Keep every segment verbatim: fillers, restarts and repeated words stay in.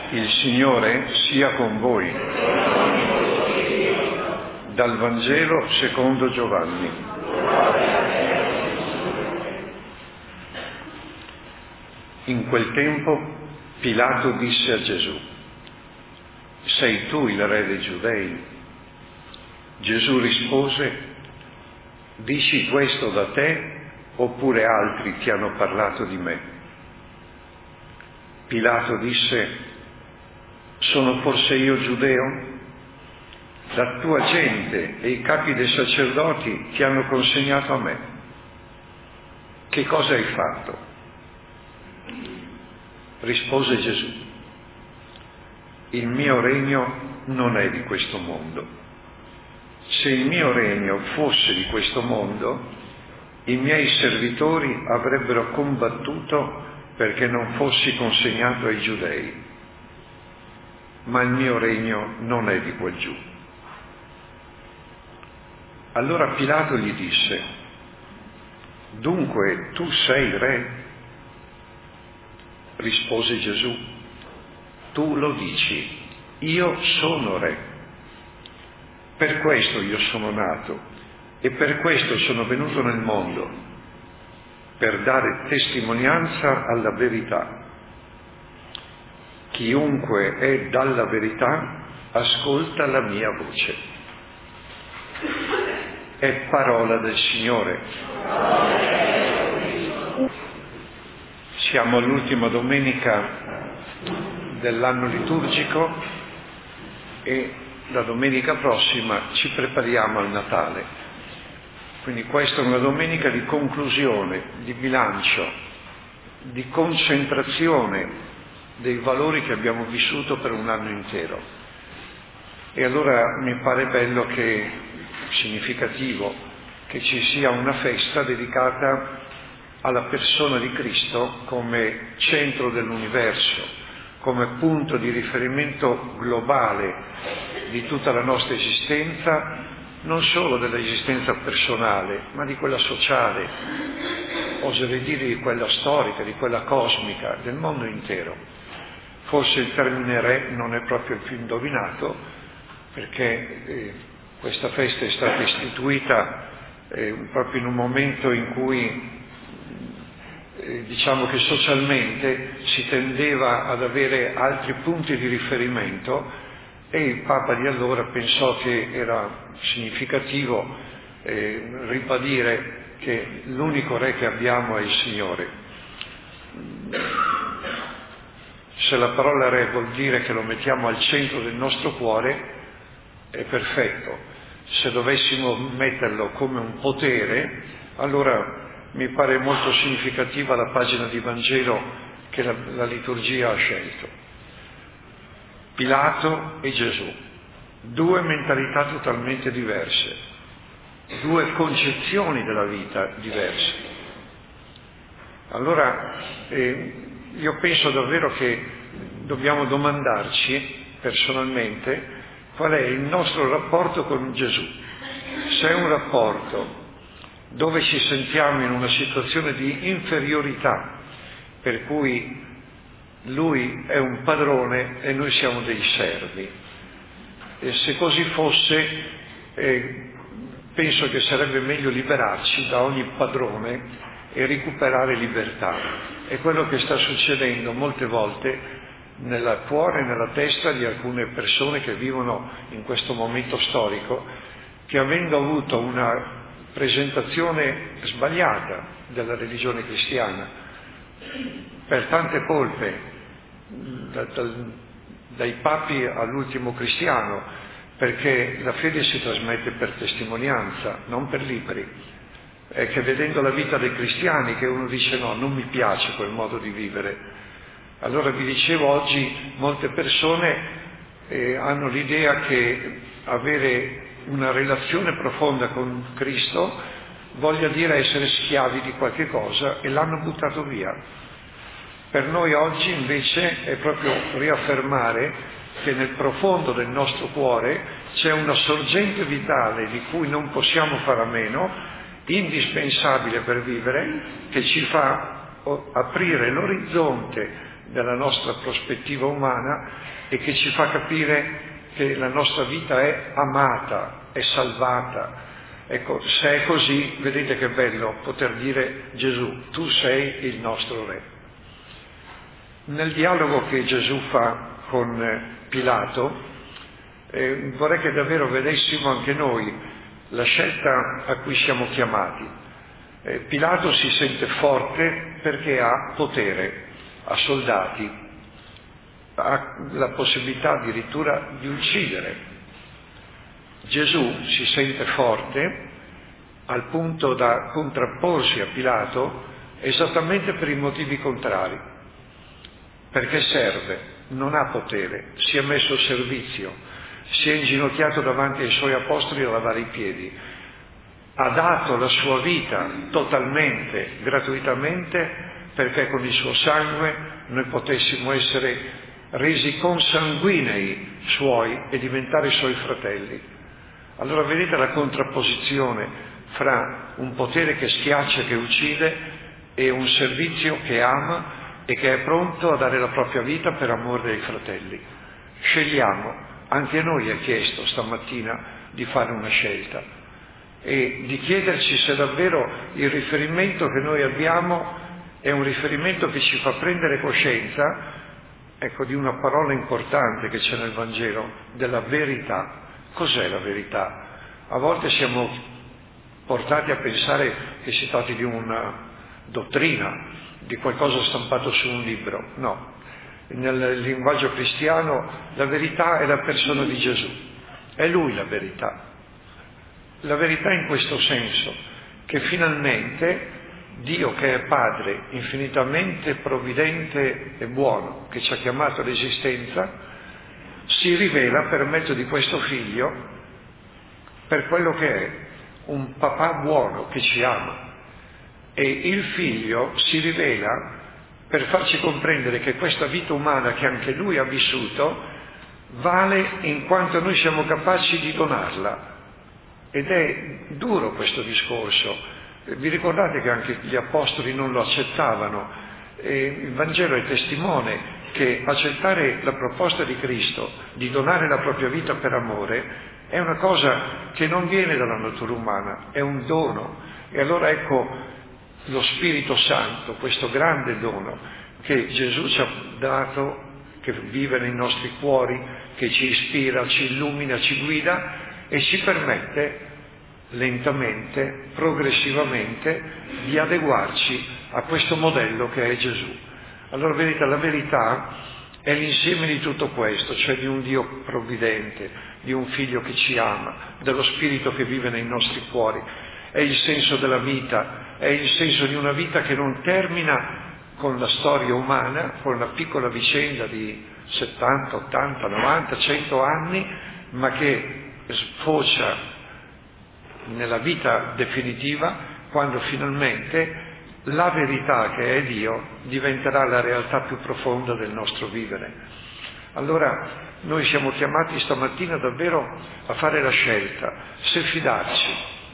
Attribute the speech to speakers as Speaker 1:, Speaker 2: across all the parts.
Speaker 1: Il Signore sia con voi. Dal Vangelo secondo Giovanni. In quel tempo Pilato disse a Gesù: «Sei tu il re dei Giudei?» Gesù rispose: «Dici questo da te oppure altri ti hanno parlato di me?» Pilato disse: «Sono forse io giudeo? La tua gente e i capi dei sacerdoti ti hanno consegnato a me. Che cosa hai fatto?» Rispose Gesù: «Il mio regno non è di questo mondo. Se il mio regno fosse di questo mondo, i miei servitori avrebbero combattuto perché non fossi consegnato ai giudei. Ma il mio regno non è di quel giù». Allora Pilato gli disse: «Dunque tu sei re?» Rispose Gesù: «Tu lo dici, io sono re. Per questo io sono nato e per questo sono venuto nel mondo, per dare testimonianza alla verità. Chiunque è dalla verità ascolta la mia voce». È parola del Signore. Siamo all'ultima domenica dell'anno liturgico e la domenica prossima ci prepariamo al Natale. Quindi questa è una domenica di conclusione, di bilancio, di concentrazione dei valori che abbiamo vissuto per un anno intero. E allora mi pare bello che, significativo, che ci sia una festa dedicata alla persona di Cristo come centro dell'universo, come punto di riferimento globale di tutta la nostra esistenza, non solo dell'esistenza personale, ma di quella sociale, oserei dire di quella storica, di quella cosmica, del mondo intero. Forse il termine re non è proprio il più indovinato, perché eh, questa festa è stata istituita eh, proprio in un momento in cui eh, diciamo che socialmente si tendeva ad avere altri punti di riferimento, e il Papa di allora pensò che era significativo eh, ribadire che l'unico re che abbiamo è il Signore. Se la parola re vuol dire che lo mettiamo al centro del nostro cuore, è perfetto. Se dovessimo metterlo come un potere, allora mi pare molto significativa la pagina di Vangelo che la, la liturgia ha scelto. Pilato e Gesù, due mentalità totalmente diverse, due concezioni della vita diverse. Allora eh, io penso davvero che dobbiamo domandarci personalmente qual è il nostro rapporto con Gesù. Se è un rapporto dove ci sentiamo in una situazione di inferiorità, per cui Lui è un padrone e noi siamo dei servi. E se così fosse, eh, penso che sarebbe meglio liberarci da ogni padrone e recuperare libertà. È quello che sta succedendo molte volte nel cuore e nella testa di alcune persone che vivono in questo momento storico, che avendo avuto una presentazione sbagliata della religione cristiana per tante colpe, da, da, dai papi all'ultimo cristiano, perché la fede si trasmette per testimonianza, non per libri. È che vedendo la vita dei cristiani che uno dice: no, non mi piace quel modo di vivere. Allora vi dicevo, oggi molte persone eh, hanno l'idea che avere una relazione profonda con Cristo voglia dire essere schiavi di qualche cosa, e l'hanno buttato via. Per noi oggi invece è proprio riaffermare che nel profondo del nostro cuore c'è una sorgente vitale di cui non possiamo fare a meno, indispensabile per vivere, che ci fa aprire l'orizzonte della nostra prospettiva umana e che ci fa capire che la nostra vita è amata, è salvata. Ecco, se è così, vedete che bello poter dire: Gesù, tu sei il nostro Re. Nel dialogo che Gesù fa con Pilato, eh, vorrei che davvero vedessimo anche noi la scelta a cui siamo chiamati. Eh, Pilato si sente forte perché ha potere, ha soldati, ha la possibilità addirittura di uccidere. Gesù si sente forte al punto da contrapporsi a Pilato esattamente per i motivi contrari, perché serve, non ha potere, si è messo a servizio, si è inginocchiato davanti ai suoi apostoli a lavare i piedi, ha dato la sua vita totalmente, gratuitamente, perché con il suo sangue noi potessimo essere resi consanguinei suoi e diventare suoi fratelli. Allora vedete la contrapposizione fra un potere che schiaccia, che uccide, e un servizio che ama e che è pronto a dare la propria vita per amore dei fratelli. Scegliamo, anche a noi è chiesto stamattina di fare una scelta e di chiederci se davvero il riferimento che noi abbiamo è un riferimento che ci fa prendere coscienza, ecco, di una parola importante che c'è nel Vangelo, della verità. Cos'è la verità? A volte siamo portati a pensare che si tratti di una dottrina, di qualcosa stampato su un libro. No, nel linguaggio cristiano la verità è la persona di Gesù, è Lui la verità. La verità in questo senso, che finalmente Dio, che è Padre, infinitamente provvidente e buono, che ci ha chiamato all'esistenza, si rivela per mezzo di questo Figlio per quello che è, un papà buono che ci ama. E il Figlio si rivela per farci comprendere che questa vita umana che anche Lui ha vissuto vale in quanto noi siamo capaci di donarla. Ed è duro questo discorso. Vi ricordate che anche gli apostoli non lo accettavano? E il Vangelo è testimone che accettare la proposta di Cristo di donare la propria vita per amore è una cosa che non viene dalla natura umana, è un dono. E allora ecco lo Spirito Santo, questo grande dono che Gesù ci ha dato, che vive nei nostri cuori, che ci ispira, ci illumina, ci guida e ci permette lentamente, progressivamente, di adeguarci a questo modello che è Gesù. Allora vedete, la verità è l'insieme di tutto questo, cioè di un Dio provvidente, di un Figlio che ci ama, dello Spirito che vive nei nostri cuori. È il senso della vita, è il senso di una vita che non termina con la storia umana, con una piccola vicenda di settanta, ottanta, novanta, cento anni, ma che sfocia nella vita definitiva quando finalmente la verità che è Dio diventerà la realtà più profonda del nostro vivere. Allora noi siamo chiamati stamattina davvero a fare la scelta se fidarci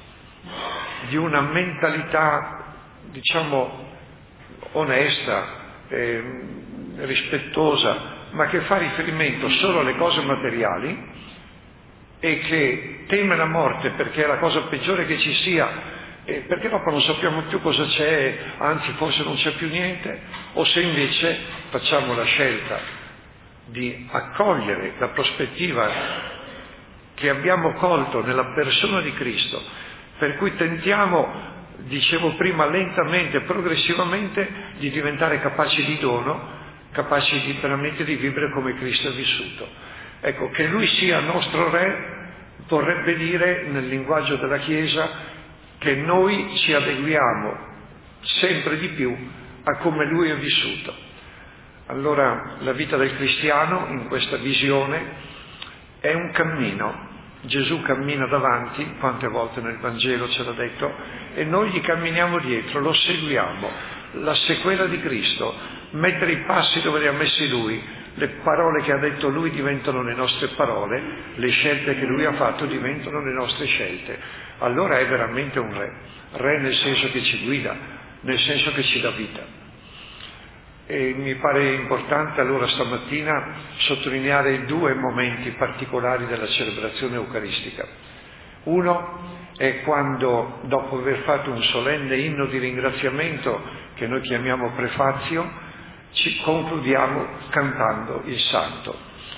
Speaker 1: di una mentalità, diciamo, onesta, eh, rispettosa, ma che fa riferimento solo alle cose materiali e che teme la morte perché è la cosa peggiore che ci sia, e perché dopo non sappiamo più cosa c'è, anzi forse non c'è più niente, o se invece facciamo la scelta di accogliere la prospettiva che abbiamo colto nella persona di Cristo, per cui tentiamo, dicevo prima, lentamente, progressivamente di diventare capaci di dono, capaci di, veramente di vivere come Cristo è vissuto. Ecco, che Lui sia nostro Re vorrebbe dire, nel linguaggio della Chiesa, che noi ci adeguiamo sempre di più a come Lui è vissuto. Allora la vita del cristiano in questa visione è un cammino. Gesù cammina davanti, quante volte nel Vangelo ce l'ha detto, e noi gli camminiamo dietro, lo seguiamo, la sequela di Cristo, mettere i passi dove li ha messi Lui, le parole che ha detto Lui diventano le nostre parole, le scelte che Lui ha fatto diventano le nostre scelte. Allora è veramente un Re, Re nel senso che ci guida, nel senso che ci dà vita. E mi pare importante allora stamattina sottolineare due momenti particolari della celebrazione eucaristica. Uno è quando, dopo aver fatto un solenne inno di ringraziamento che noi chiamiamo prefazio, ci concludiamo cantando il Santo.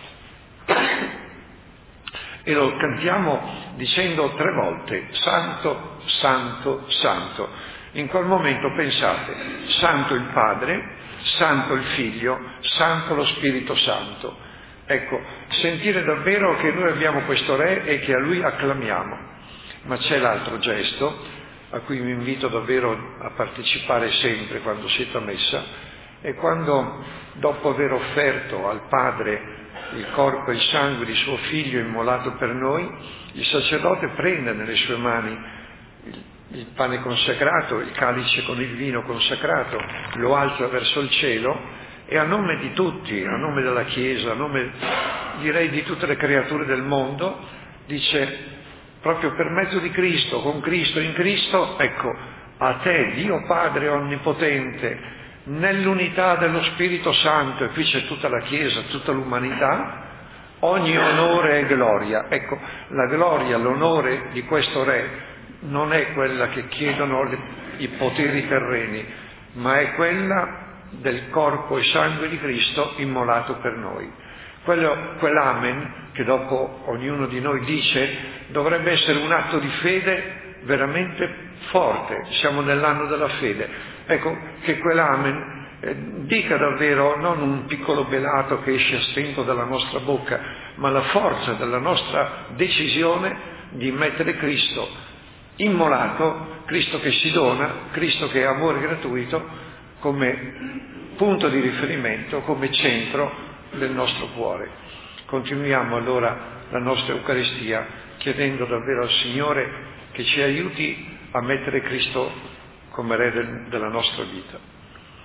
Speaker 1: E lo cantiamo dicendo tre volte: Santo, Santo, Santo. In quel momento pensate: Santo il Padre, Santo il Figlio, Santo lo Spirito Santo. Ecco, sentire davvero che noi abbiamo questo Re e che a Lui acclamiamo. Ma c'è l'altro gesto, a cui vi invito davvero a partecipare sempre quando siete a messa, è quando, dopo aver offerto al Padre il corpo e il sangue di suo Figlio immolato per noi, il sacerdote prende nelle sue mani il, il pane consacrato, il calice con il vino consacrato, lo alza verso il cielo e a nome di tutti, a nome della Chiesa, a nome direi di tutte le creature del mondo, dice: proprio per mezzo di Cristo, con Cristo, in Cristo, ecco, a te, Dio Padre Onnipotente, nell'unità dello Spirito Santo, e qui c'è tutta la Chiesa, tutta l'umanità, ogni onore e gloria. Ecco, la gloria, l'onore di questo Re non è quella che chiedono le, i poteri terreni, ma è quella del corpo e sangue di Cristo immolato per noi. Quello, quell'amen che dopo ognuno di noi dice dovrebbe essere un atto di fede veramente forte. Siamo nell'anno della fede. Ecco, che quell'amen eh, dica davvero non un piccolo belato che esce a stento dalla nostra bocca, ma la forza della nostra decisione di mettere Cristo immolato, Cristo che si dona, Cristo che è amore gratuito, come punto di riferimento, come centro del nostro cuore. Continuiamo allora la nostra Eucaristia chiedendo davvero al Signore che ci aiuti a mettere Cristo come Re del, della nostra vita.